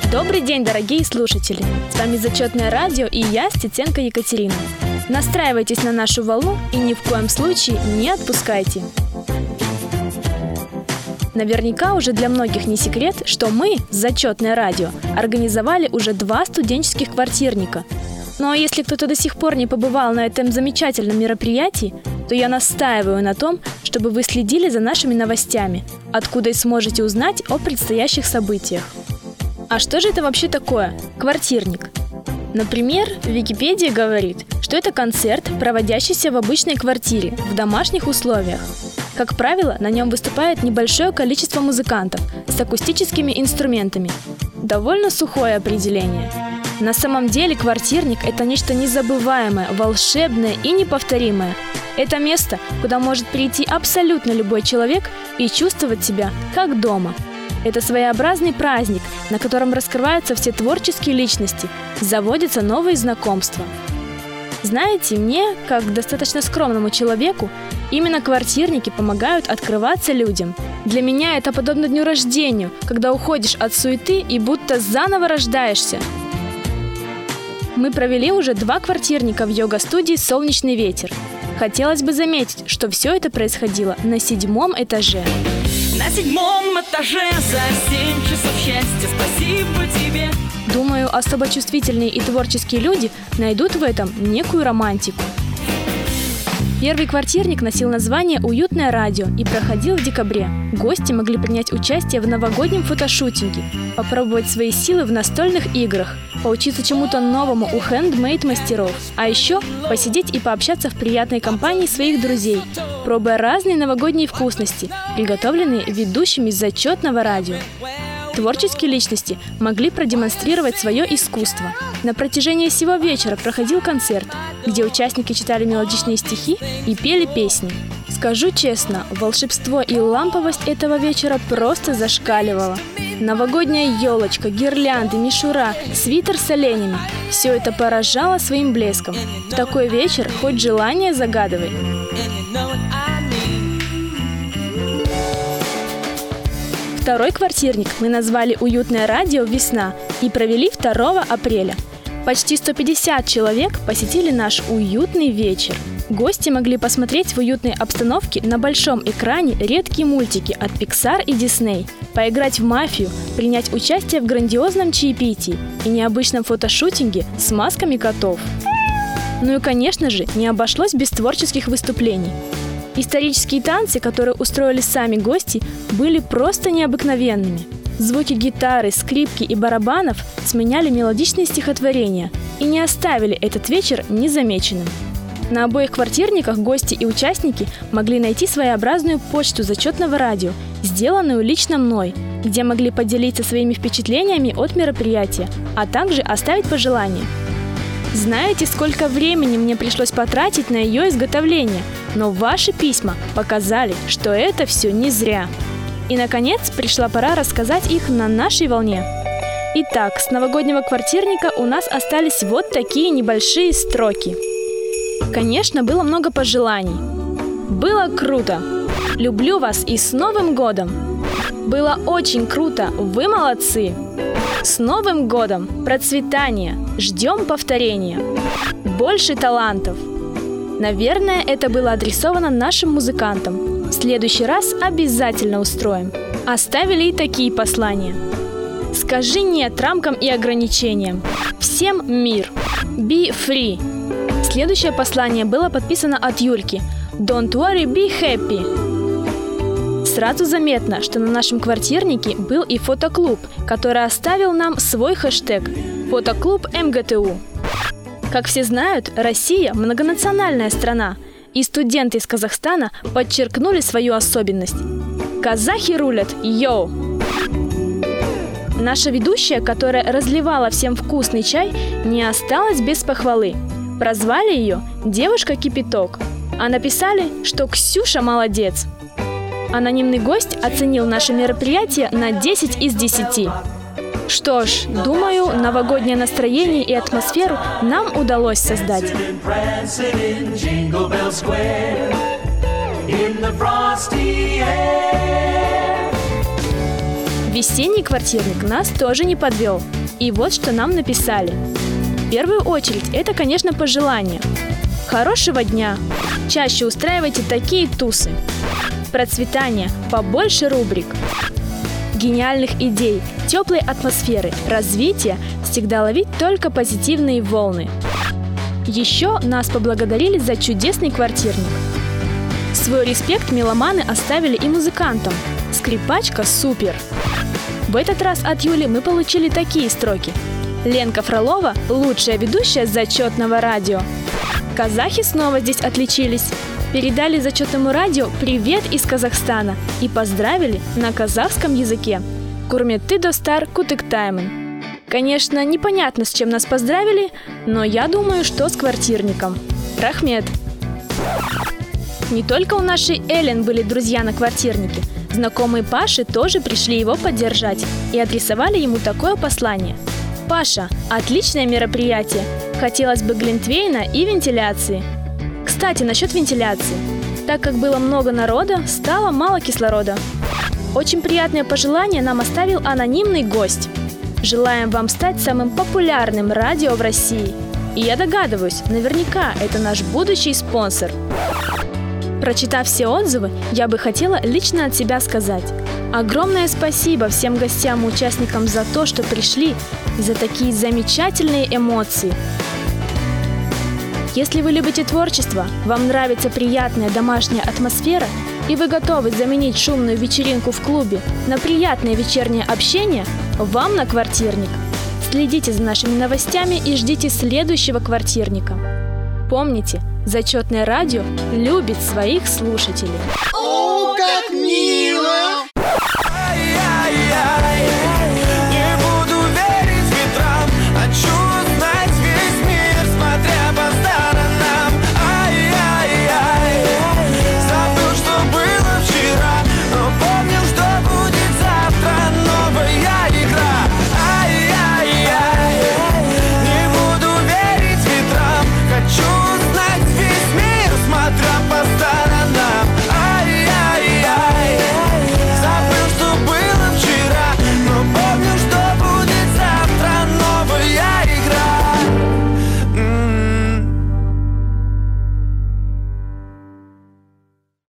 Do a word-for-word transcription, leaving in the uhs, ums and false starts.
Добрый день, дорогие слушатели! С вами Зачетное радио и я, Стеценко Екатерина. Настраивайтесь на нашу волну и ни в коем случае не отпускайте. Наверняка уже для многих не секрет, что мы, Зачетное радио, организовали уже два студенческих квартирника. Но если кто-то до сих пор не побывал на этом замечательном мероприятии, то я настаиваю на том, чтобы вы следили за нашими новостями, откуда и сможете узнать о предстоящих событиях. А что же это вообще такое квартирник? Например, Википедия говорит, что это концерт, проводящийся в обычной квартире, в домашних условиях. Как правило, на нем выступает небольшое количество музыкантов с акустическими инструментами. Довольно сухое определение. На самом деле квартирник – это нечто незабываемое, волшебное и неповторимое. Это место, куда может прийти абсолютно любой человек и чувствовать себя как дома. Это своеобразный праздник, на котором раскрываются все творческие личности, заводятся новые знакомства. Знаете, мне, как достаточно скромному человеку, именно квартирники помогают открываться людям. Для меня это подобно дню рождения, когда уходишь от суеты и будто заново рождаешься. Мы провели уже два квартирника в йога-студии «Солнечный ветер». Хотелось бы заметить, что все это происходило на седьмом этаже. На седьмом этаже за семь часов счастья, спасибо тебе. Думаю, особо чувствительные и творческие люди найдут в этом некую романтику. Первый квартирник носил название «Уютное радио» и проходил в декабре. Гости могли принять участие в новогоднем фотошутинге, попробовать свои силы в настольных играх, поучиться чему-то новому у хендмейд-мастеров, а еще посидеть и пообщаться в приятной компании своих друзей, пробуя разные новогодние вкусности, приготовленные ведущими Зачетного радио. Творческие личности могли продемонстрировать свое искусство. На протяжении всего вечера проходил концерт, где участники читали мелодичные стихи и пели песни. Скажу честно, волшебство и ламповость этого вечера просто зашкаливало. Новогодняя елочка, гирлянды, мишура, свитер с оленями – все это поражало своим блеском. В такой вечер хоть желание загадывай. Второй квартирник мы назвали «Уютное радио. Весна» и провели второго апреля. Почти сто пятьдесят человек посетили наш уютный вечер. Гости могли посмотреть в уютной обстановке на большом экране редкие мультики от Pixar и Disney, поиграть в мафию, принять участие в грандиозном чаепитии и необычном фотошутинге с масками котов. Ну и, конечно же, не обошлось без творческих выступлений. Исторические танцы, которые устроили сами гости, были просто необыкновенными. Звуки гитары, скрипки и барабанов сменяли мелодичные стихотворения и не оставили этот вечер незамеченным. На обоих квартирниках гости и участники могли найти своеобразную почту Зачетного радио, сделанную лично мной, где могли поделиться своими впечатлениями от мероприятия, а также оставить пожелания. Знаете, сколько времени мне пришлось потратить на ее изготовление, но ваши письма показали, что это все не зря. И, наконец, пришла пора рассказать их на нашей волне. Итак, с новогоднего квартирника у нас остались вот такие небольшие строки. Конечно, было много пожеланий. Было круто. Люблю вас и с Новым годом. Было очень круто. Вы молодцы. С Новым годом! Процветания! Ждем повторения! Больше талантов! Наверное, это было адресовано нашим музыкантам. В следующий раз обязательно устроим. Оставили и такие послания. Скажи нет рамкам и ограничениям. Всем мир. Be free. Следующее послание было подписано от Юльки. Don't worry, be happy. Сразу заметно, что на нашем квартирнике был и фотоклуб, который оставил нам свой хэштег «Фотоклуб эм гэ тэ у». Как все знают, Россия – многонациональная страна, и студенты из Казахстана подчеркнули свою особенность. Казахи рулят, йоу! Наша ведущая, которая разливала всем вкусный чай, не осталась без похвалы. Прозвали ее «Девушка-кипяток», а написали, что Ксюша молодец. Анонимный гость оценил наше мероприятие на десять из десяти. Что ж, думаю, новогоднее настроение и атмосферу нам удалось создать. Весенний квартирник нас тоже не подвел. И вот что нам написали. В первую очередь, это, конечно, пожелания. Хорошего дня! Чаще устраивайте такие тусы. Процветания, побольше рубрик. Гениальных идей, теплой атмосферы, развития, всегда ловить только позитивные волны. Еще нас поблагодарили за чудесный квартирник. Свой респект меломаны оставили и музыкантам. Скрипачка супер! В этот раз от Юли мы получили такие строки. Ленка Фролова – лучшая ведущая зачетного радио. Казахи снова здесь отличились. Передали зачетному радио привет из Казахстана и поздравили на казахском языке. Курметты достар кутыктаймын. Конечно, непонятно, с чем нас поздравили, но я думаю, что с квартирником. Рахмет! Не только у нашей Эллен были друзья на квартирнике. Знакомые Паши тоже пришли его поддержать и адресовали ему такое послание. Паша, отличное мероприятие. Хотелось бы глинтвейна и вентиляции. Кстати, насчет вентиляции. Так как было много народа, стало мало кислорода. Очень приятное пожелание нам оставил анонимный гость. Желаем вам стать самым популярным радио в России. И я догадываюсь, наверняка это наш будущий спонсор. Прочитав все отзывы, я бы хотела лично от себя сказать. Огромное спасибо всем гостям и участникам за то, что пришли, и за такие замечательные эмоции. Если вы любите творчество, вам нравится приятная домашняя атмосфера, и вы готовы заменить шумную вечеринку в клубе на приятное вечернее общение, вам на квартирник. Следите за нашими новостями и ждите следующего квартирника. Помните, зачетное радио любит своих слушателей. О, как мило!